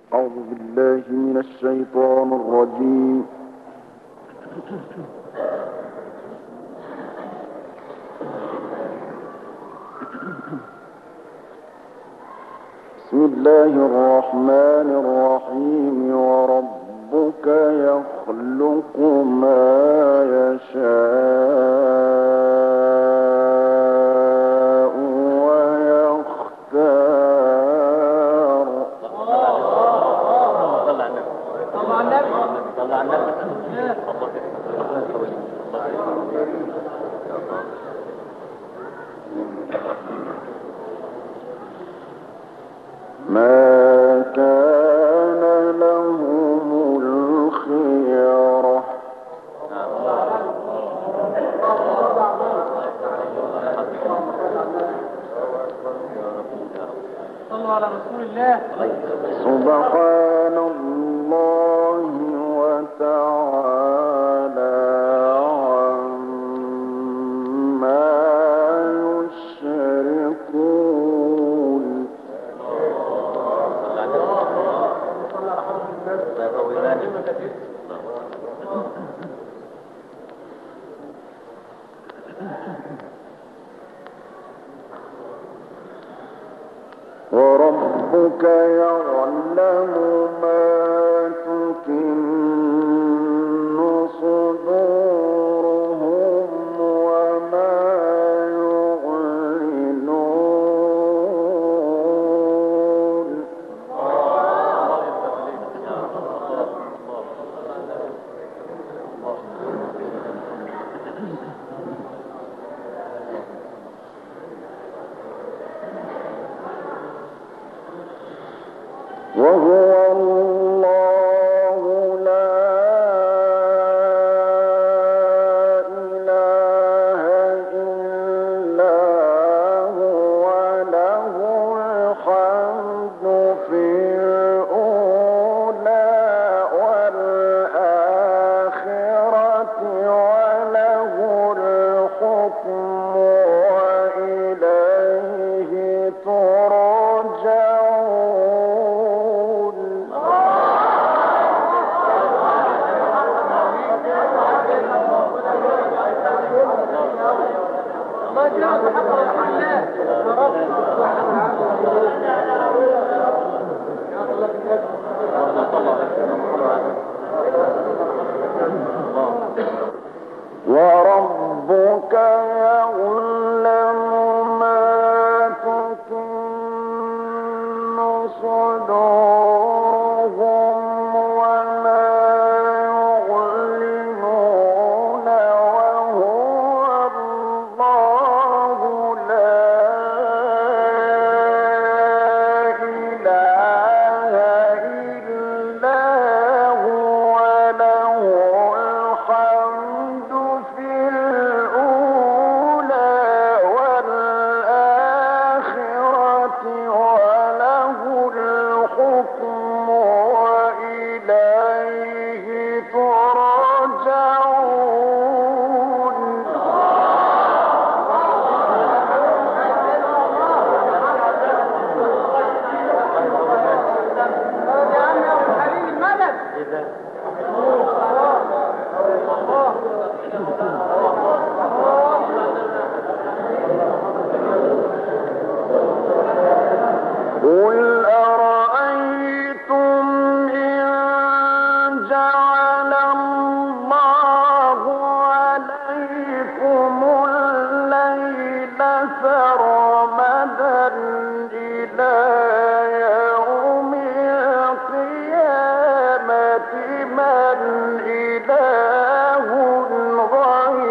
أعوذ بالله من الشيطان الرجيم. بسم الله الرحمن الرحيم. وربك يخلق ما يشاء ويختار. ما كان لهم الخيرة. صلوا على رسول الله. سبحان الله وتعالى عما يشركون. وربك يعلم ما تكن صدورهم وما يعلنون. وهو الله لا إله إلا هو له الحمد في الأولى والآخرة وله الحكم وإليه ترجعون. وربك يعلم ما تكن صدورهم وما يعلنون. وهو الله لا إله إلا هو له الحمد في الأولى والآخرة وله الحكم وإليه ترجعون. قل أرأيتم إن جعل الله عليكم الليل سرمدا إلى يوم القيامة من إله غير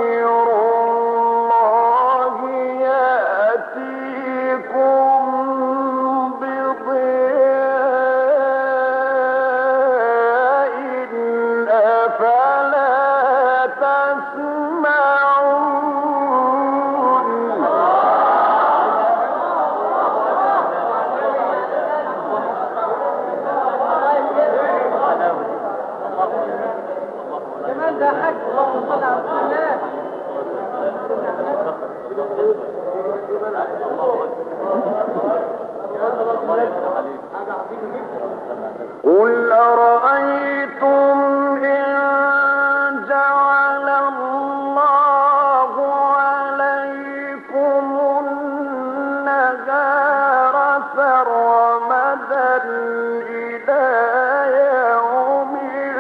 قل أرأيتم إن جعل الله عليكم النهار سرمدا إلى يوم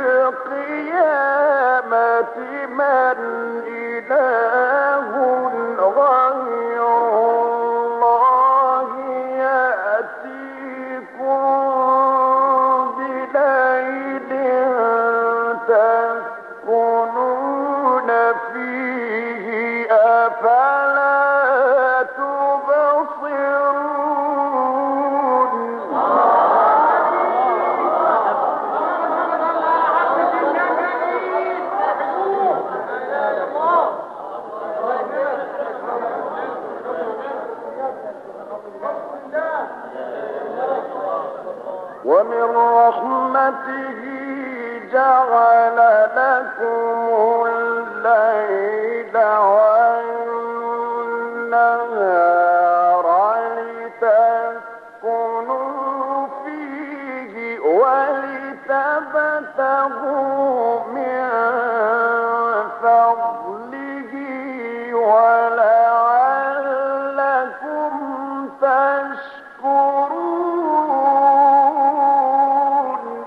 القيامة من إله غير الله يأتيكم بليل تسكنون فيه أفلا تبصرون ومن رحمته جعل لكم الليل والنهار لتسكنوا فيه ولتبتغوا من فضله ولعلكم تشكرون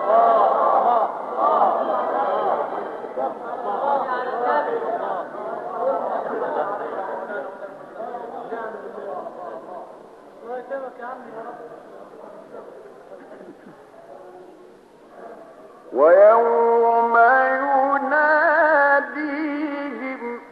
ويوم يناديهم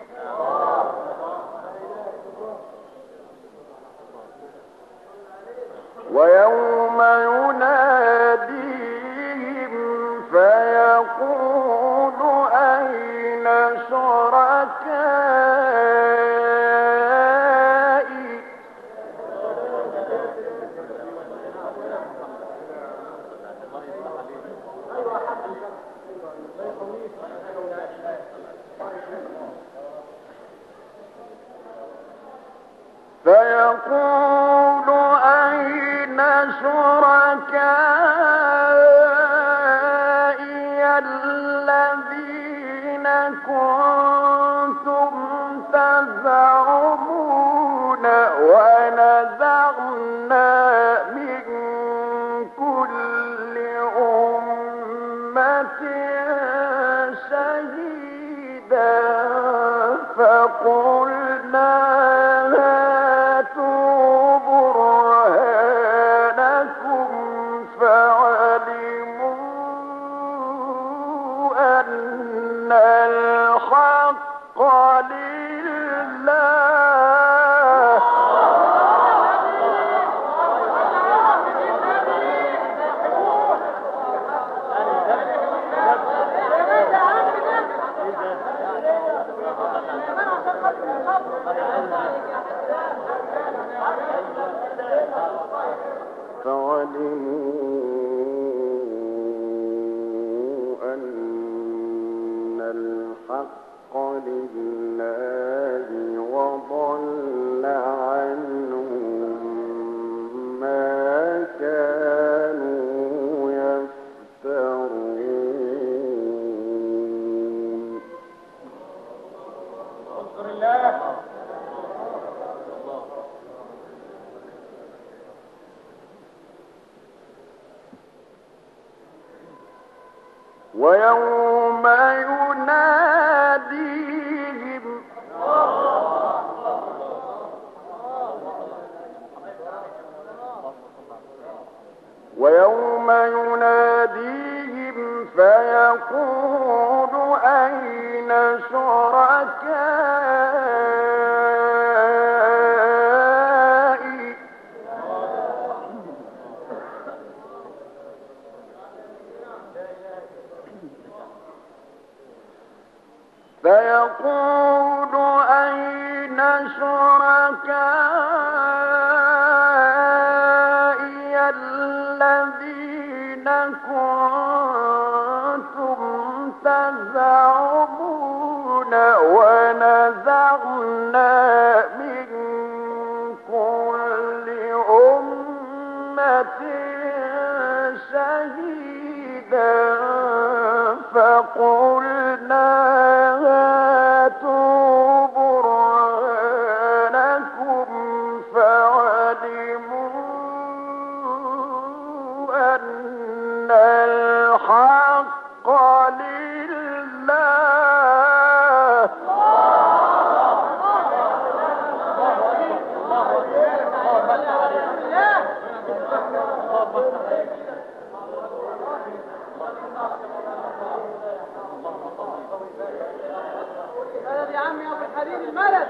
فيقول أين شركائي فيقول أين شركائي الذين كنتم تزعمون ونزعنا من كل أمة شهيدا فقلنا هاتوا برهانكم فعلموا أن الحق لله فعلموا أن الحق لله وضل عنهم ما كانوا يفترون ويوم يناديهم فيقول أين شركائي فيقول أين شركائي الذين كنتم تزعمون ونزعنا من كل أمة شهيدا شهيدا فقلنا هاتوا برهانكم فعلموا أن الحق لله. مدد يا عمي يا ابو الحبيب المدد.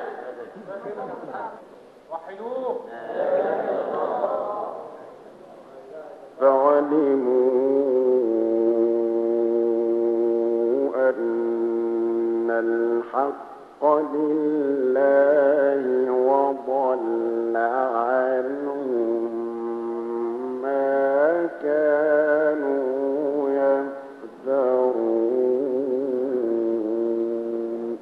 وحدوه. فعلموا أن الحق لله وضل عنهم ما كانوا يفترون.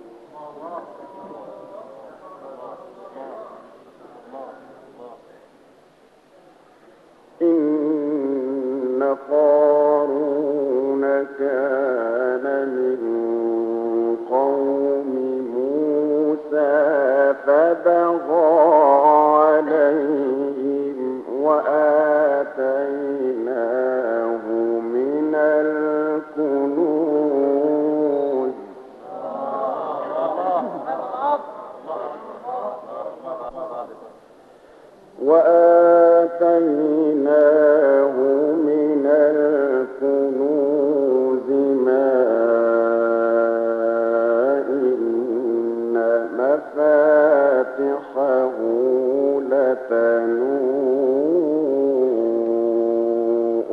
إن قارون كان من قوم موسى فبغى عليهم وآتيناه من الكنوز ما إن مفاتحه لتنوء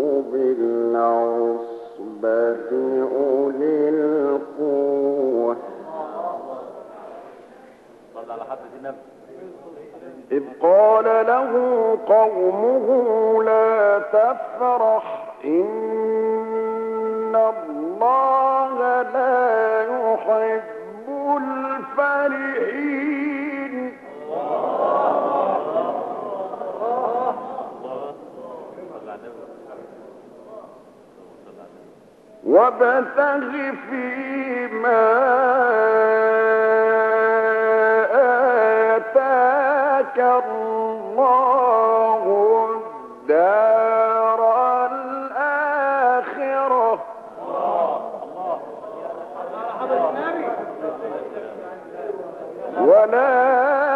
بالعصبة أولي القوة. إذ قال له قومه لا تفرح إن الله لا يحب الفرحين وابتغ فيما آتاك الله الدار الآخرة ولا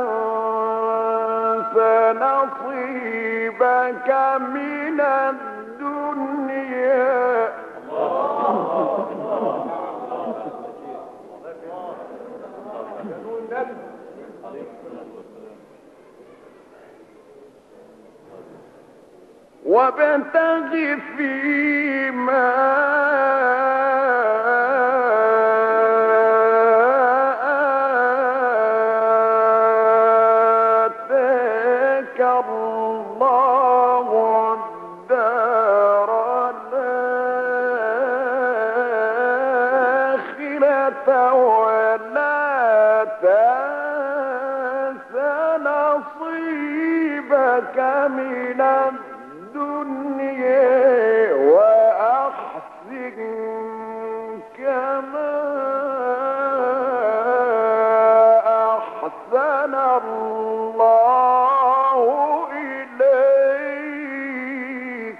تنس نصيبك من الدنيا وابتغ فيما آتاك الله الدار الآخرة ولا تنس نصيبك من الدنيا وأحسن كما أحسن الله إليك.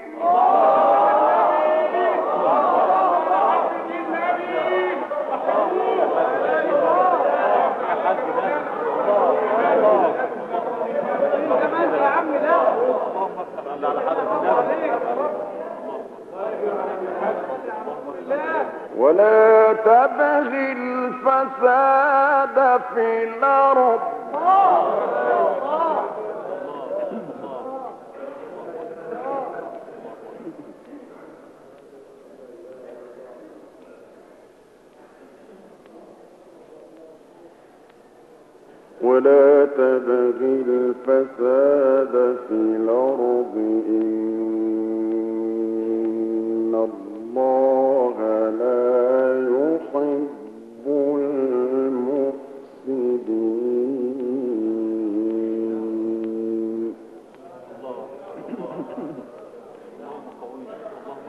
ولا تبغ الفساد في الأرض ولا تبغ الفساد في الأرض إن الله لا يحب المفسدين.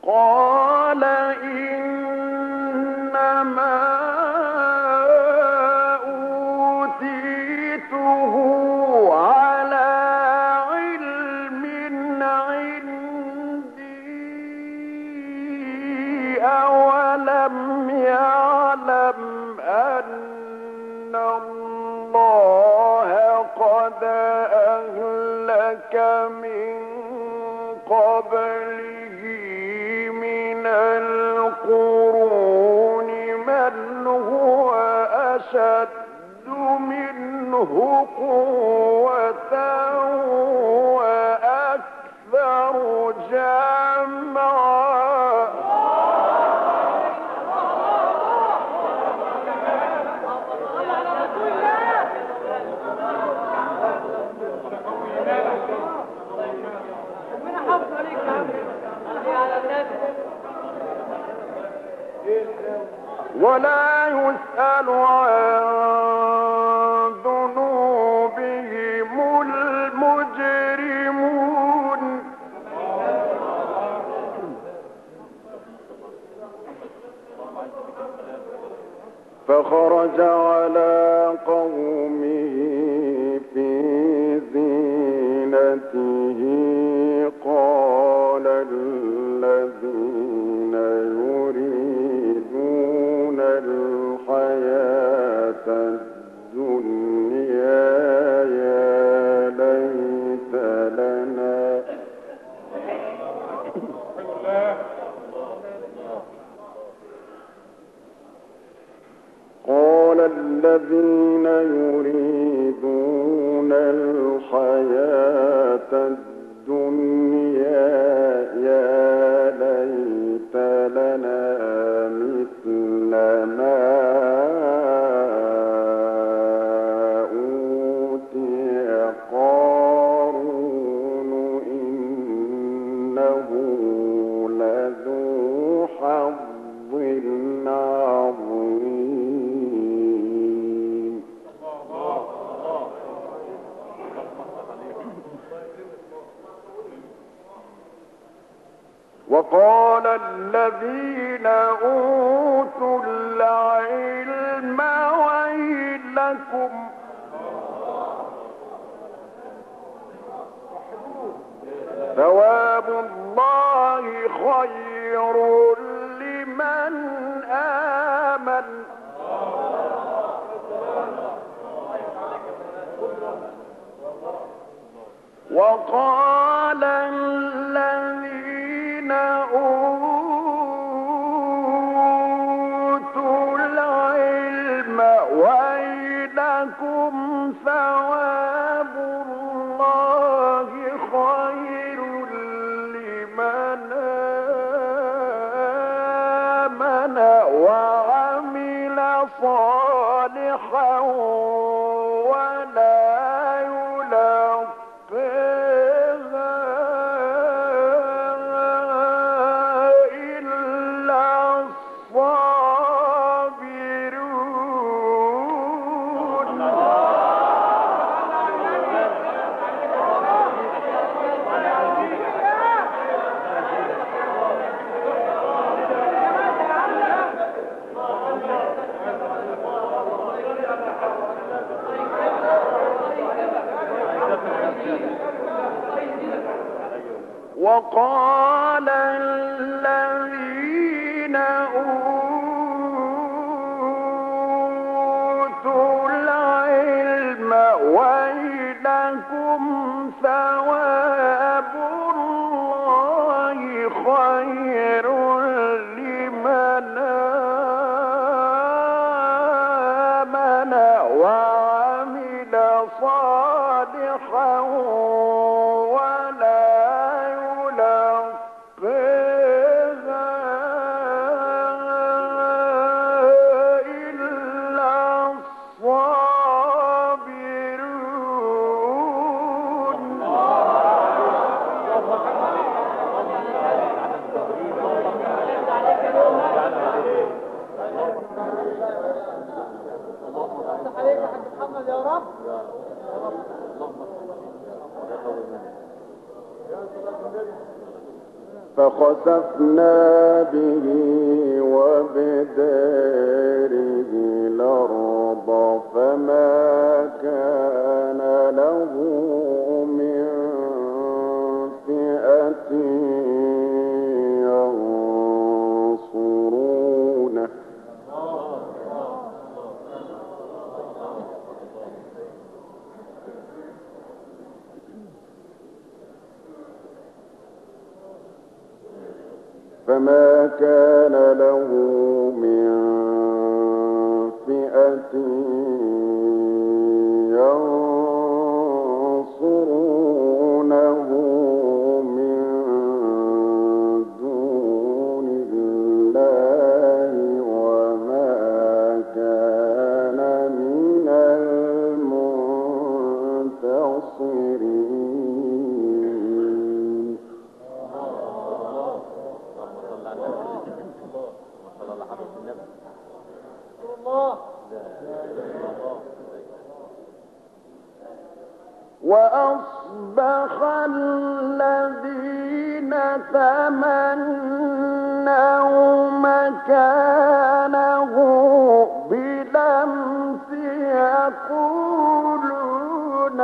قال إنما أوتيته على علم عندي أولم يعلم أن الله قد أهلك من قبله من القرون من هو أشد منه قوة وأكثر جمعا. ولا يسأل عن ذنوبهم المجرمون. فخرج على قومه في زينته قال الذين يريدون الحياة الدنيا يا ليت لنا قال الذين يريدون الحياة الدنيا يا ليت لنا مثل ما أوتي قارون إنه لذو حظ عظيم. وقال الذين أوتوا العلم ويلكم ثواب الله خير لمن آمن. وقال الذين أوتوا العلم ويلكم ثواب الله خير لمن آمن وعمل صالحا ولا وقال الذين أوتوا العلم ويلكم ثواب الله خير لمن آمن وعمل صالحا فخسفنا به وبداره الأرض فما كان له من فئة ينصرونه فما كان له من فئة ينصرونه من دون الله وما كان من المنتصرين. وأصبح الذين تمنوا مكانه بلمس يقولون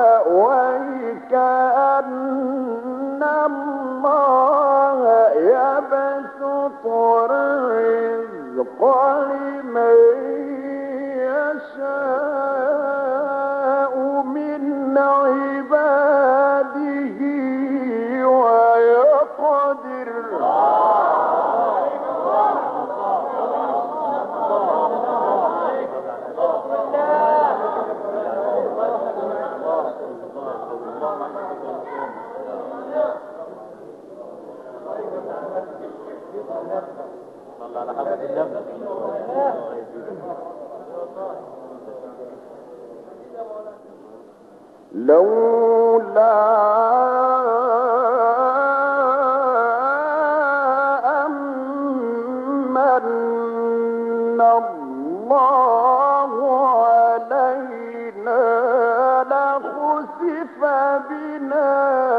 ويكأن الله يبسط الرزق لمن يشاء من عباده ويقدر. لولا أمن الله علينا لخسف بنا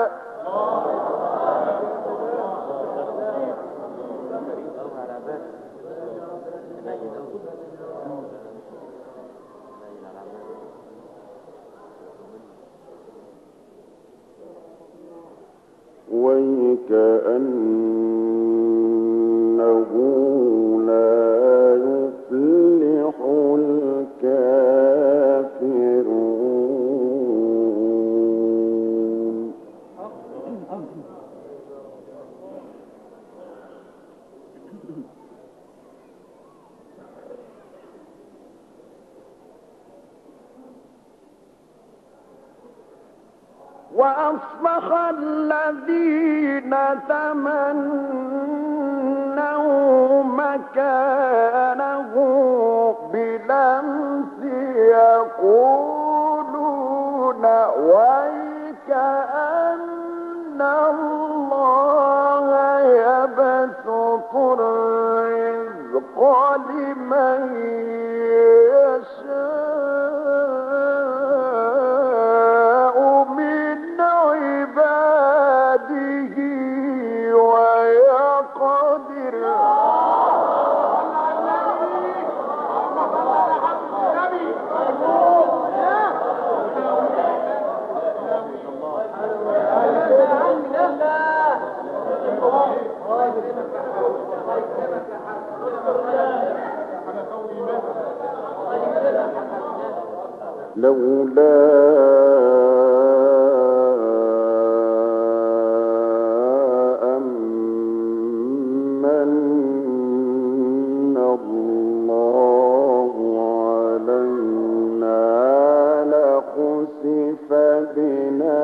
وكأنه لا يفلح الكافرون. وأصبح الذين تمنوا مكانه بلمس يقولون ويكأن الله يبسط الرزق لمن يشاء من عباده ويقدر. لولا أمن الله علينا لخسف بنا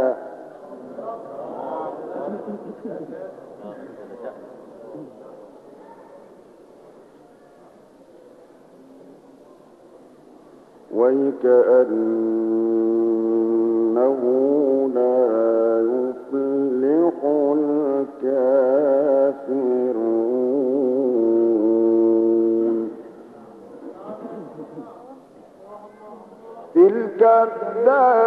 وكأنه لا يفلح الكافرون. تلك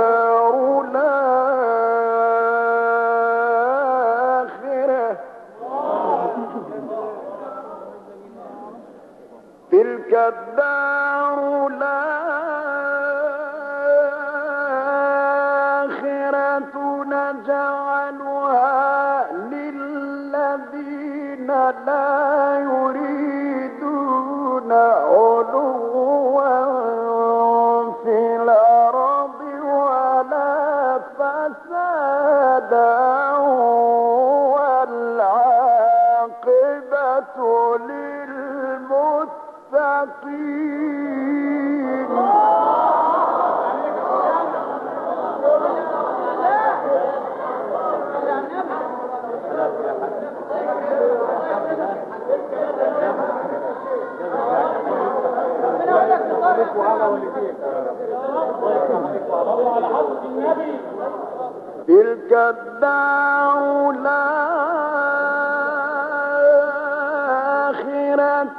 الدار الآخرة الدار الآخرة نجعلها للذين لا يريدون علوا في الأرض ولا فسادا والعاقبة للمتقين. تلك الدار الآخرة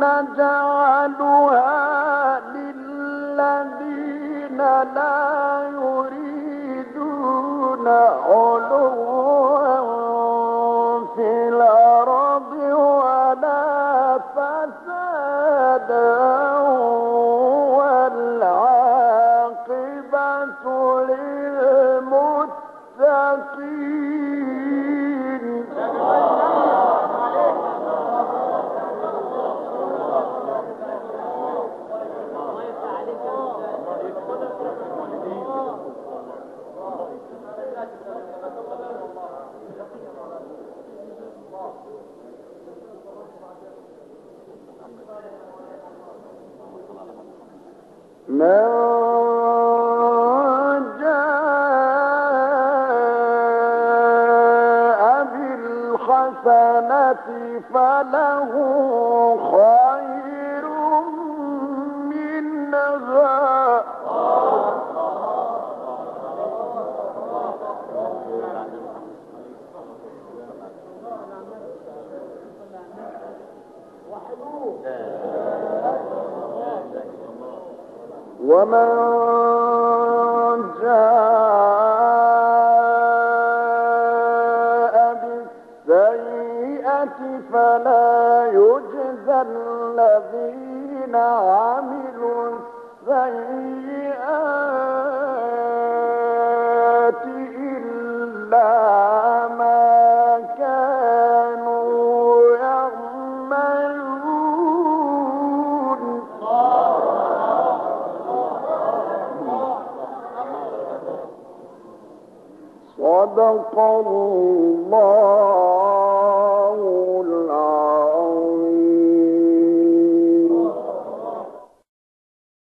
نجعلها للذين لا يريدون علوا في الأرض ولا فسادا والعاقبة للمتقين. من جاء بالحسنة فله خير منها ومن جاء بالسيئة فلا يجزى الذين عملوا السيئات إلا ما كانوا يعملون. صدق الله